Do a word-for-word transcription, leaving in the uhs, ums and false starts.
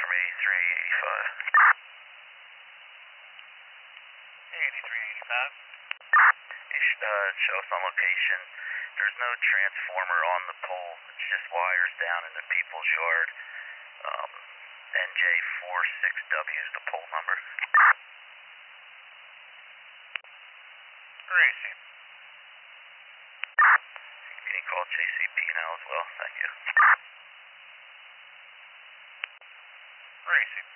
eighty-three eighty-five. eighty-three eighty-five. You should uh, show us on location. There's no transformer on the pole. It's just wires down in the People's Yard. Um, N J forty-six W is the pole number. Gracie. Can you call J C P now as well? Thank you. Gracie.